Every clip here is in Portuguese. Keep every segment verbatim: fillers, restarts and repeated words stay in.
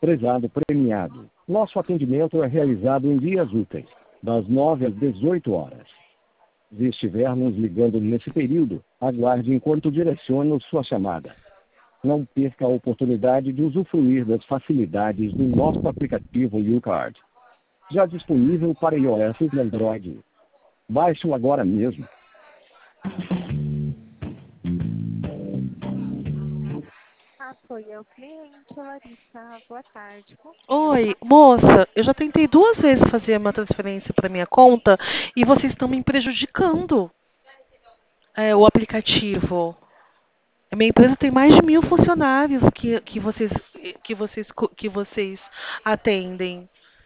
Prezado premiado, nosso atendimento é realizado em dias úteis, das nove às dezoito horas. Se estiver nos ligando nesse período, aguarde enquanto direciono sua chamada. Não perca a oportunidade de usufruir das facilidades do nosso aplicativo YouCard. Já disponível para iOS e Android. Baixe-o agora mesmo. Apoio ao cliente, Larissa. Boa tarde. Oi, moça, eu já tentei duas vezes fazer uma transferência para minha conta e vocês estão me prejudicando. É, o aplicativo. A minha empresa tem mais de mil funcionários que, que vocês que vocês que vocês atendem.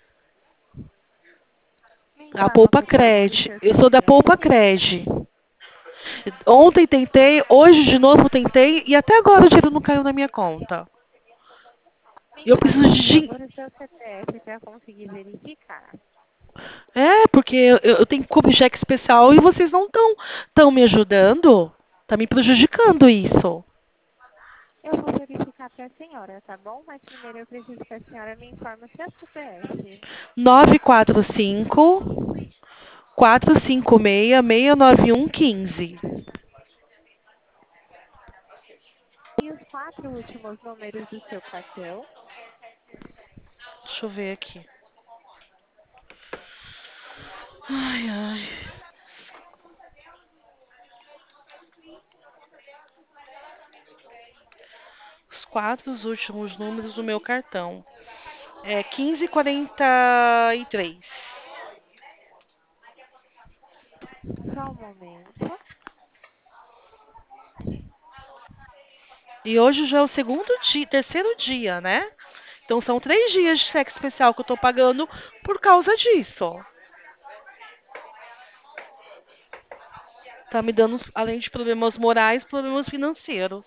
Me A informa, Poupa por favor, o Cred. seu Eu sou da C P Poupa F. Cred. Ontem tentei, hoje de novo tentei e até agora o dinheiro não caiu na minha conta. Me Eu informa, preciso por de din- favor, o seu C P F para conseguir verificar. É, porque eu, eu tenho clube cheque especial e vocês não estão tão me ajudando. Tá me prejudicando isso. Eu vou verificar para a senhora, tá bom? Mas primeiro eu preciso que a senhora me informe o seu C P F. nove quatro cinco, quatro cinco seis, seis nove um um cinco. E os quatro últimos números do seu cartão. Deixa eu ver aqui. Ai, ai. Os quatro últimos números do meu cartão. É quinze e quarenta e três. Só um momento. E hoje já é o segundo dia, terceiro dia, né? Então são três dias de cheque especial que eu tô pagando por causa disso. Tá me dando, além de problemas morais, problemas financeiros.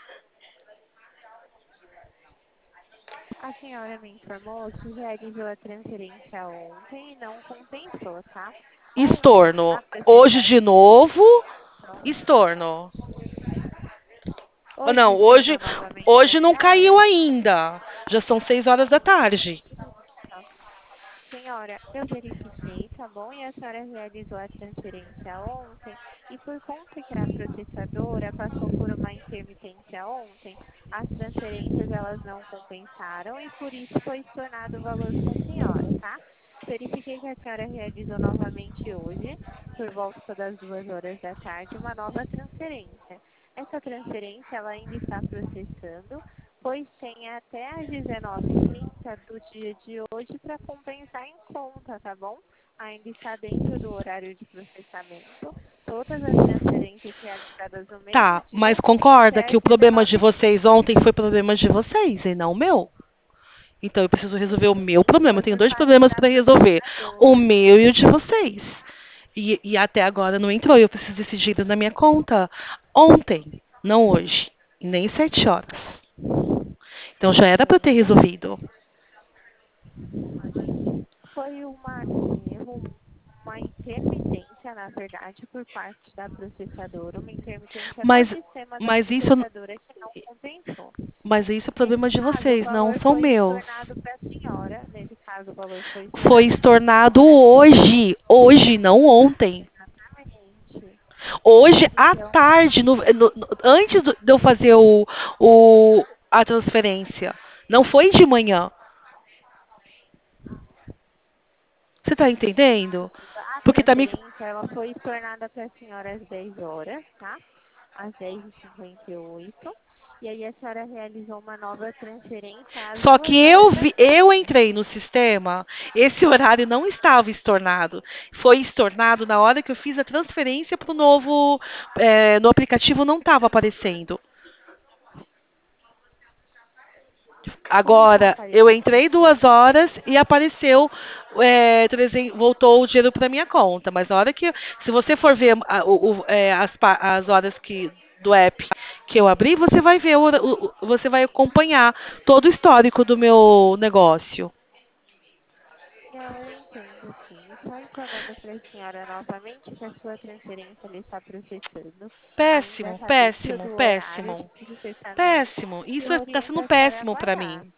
A senhora me informou que realizou a transferência ontem e não compensou, tá? Ontem, Estorno. a Hoje processadora... de novo, estorno. Oh, Hoje não, hoje, estornou novamente a hoje não caiu senhora? ainda. Já são seis horas da tarde. Tá. Senhora, eu verifiquei, tá bom? E a senhora realizou a transferência ontem. E por conta que a processadora passou por uma intermitência ontem, as transferências elas não compensaram e por isso foi estornado o valor para a senhora, tá? Verifiquei que a senhora realizou novamente hoje, por volta das duas horas da tarde, uma nova transferência. Essa transferência ela ainda está processando, pois tem até às dezenove e trinta do dia de hoje para compensar em conta, tá bom? Ainda está dentro do horário de processamento. Todas as transferências realizadas no mesmo Tá, mas dia têm concorda até que às o problema de dezenove e trinta. vocês ontem foi problema de vocês e não o meu. Então eu preciso resolver o meu problema. Foi Eu tenho por dois parte problemas da para resolver: o processadora. meu e o de vocês. E, e até agora não entrou. Eu preciso desse dinheiro na minha conta ontem, não hoje, e nem sete horas. Então já era para ter Entendo. resolvido. Foi uma, um erro, uma intermitência, na verdade, por parte da processadora, uma intermitência no Mas, sistema da mas isso, processadora que não compensou. mas isso é Nesse problema de caso, o vocês, não valor são foi meus. estornado para a senhora. Nesse caso, o valor foi Foi estornado para a estornado senhora. hoje, hoje, não ontem. Exatamente. Hoje à Então, tarde, no- no- no- antes do- de eu fazer o, o- a transferência. Não foi de manhã. Você está entendendo? a Porque tá me. transferência ela foi estornada para a senhora às dez horas, tá? Às dez e cinquenta e oito. E aí a senhora realizou uma nova transferência às Só que duas eu horas da vi, eu tarde. entrei no sistema, esse horário não estava estornado. Foi estornado na hora que eu fiz a transferência para o novo. Eh, no aplicativo não estava aparecendo. Como está Agora, eu entrei aparecendo? duas horas e apareceu, é, trezen- voltou o dinheiro para minha conta. Mas na hora que, se você for ver a- o- o- é, as, pa- as horas que do app que eu abri, você vai ver, o hora- o- o- você vai acompanhar todo o histórico do meu negócio. Não, eu entendo sim. Só informando para a senhora novamente que a sua transferência ela está processando. Ainda Péssimo, está dentro péssimo, do horário de péssimo, processamento. péssimo. E Isso eu está oriento sendo a senhora a péssimo para aguardar. mim.